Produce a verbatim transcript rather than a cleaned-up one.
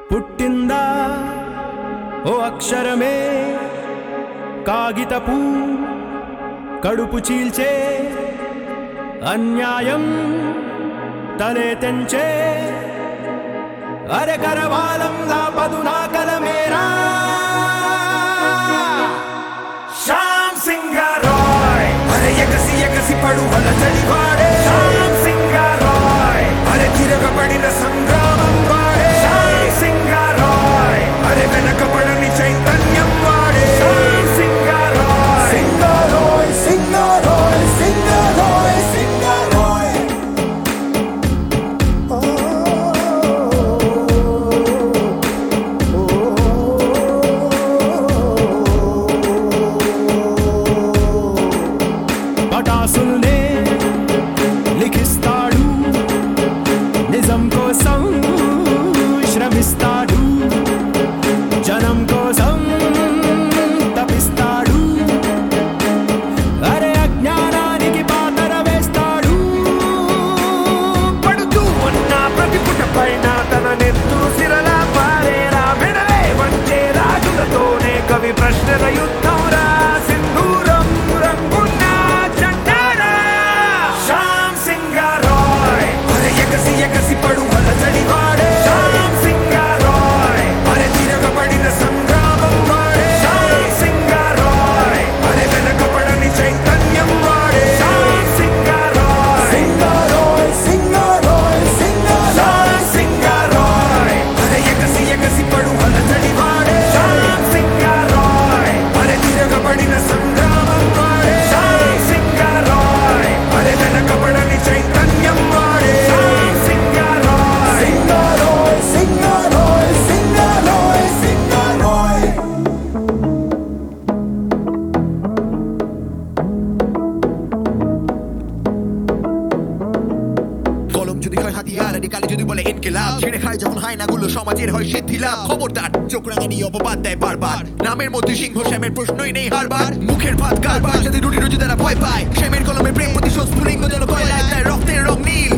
పుట్టిందా ఓ అక్షరమే కాగితపు కడుపు చీల్చే అన్యాయం తలే తెంచే అరే కరవాలంలా పదునా కలమేరా శ్యామ్ సింగ్ రాయ్ అరే ఎగసి ఎగసి పడు వల చలివాడే శ్యామ్ సింగ్ రాయ్ అరే తిరగబడిన సంగ్రామం వాడే శ్యామ్ సింగ్ రాయ్ అరే వెనకబడని చైతన్యం వాడే శ్యామ్ సింగ్ రాయ్ సింగ్ రాయ్ సింగ్ రాయ్ సింగ్ రాయ్ సింగ్ రాయ్ పటాసుల్నే లిఖిస్తాడు నిజం కోసం శ్రమిస్తాడు జనం కోసం తపిస్తాడు అరే అజ్ఞానానికి పాతర వేస్తాడు పడుతూ ఉన్న ప్రతి పుట పైన తన నెత్తురు సిరలా పారేరా మెడలే వంచే రాజులతోనే కవి ప్రశ్నల యుద్ధం రా సింధూరం రంగున్న జెండారా శ్యామ్ సింగ్ రాయ్ అరే ఎగసి ఎగసి పడు వల చలివాడే శ్యామ్ సింగ్ రాయ్ అరే తిరగబడిన సంగ్రామం వాడే శ్యామ్ సింగ్ రాయ్ అరే వెనకబడని చైతన్యం వాడే శ్యామ్ సింగ్ రాయ్ సింగ్ రాయ్ సింగ్ రాయ్ సింగ్ రాయ్ సింగ్ రాయ్ అరే ఎగసి ఎగసి పడు వల చలివాడే శ్యామ్ సింగ్ రాయ్ అరే తిరగబడిన సంగ్రామం వాడే శ్యామ్ సింగ్ రాయ్ అరే వెనకబడని చైతన్యం వాడే శ్యామ్ సింగ్ రాయ్ సింగ్ రాయ్ సింగ్ రాయ్ సింగ్ రాయ్ సింగ్ రాయ్ কলম যদি হয় হাতিয়ার আর কালি যদি বলে ইনকিলাব ছেড়ে খায় যখন হয় না গুলো সমাজের হয় সিদ্ধিলাভ খবরদার চোখ রাঙানি অপবাদ দেয় বারবার নামের মধ্যে সিংহ শ্যামের প্রশ্নই নেই হারবার মুখের ভাত কারবার যদি রুটি রুজি তারা ভয় পায় শ্যামের কলমে প্রেম প্রতিশোধ স্ফুলিঙ্গ যেন কয়লায় তার রক্তের রং নীল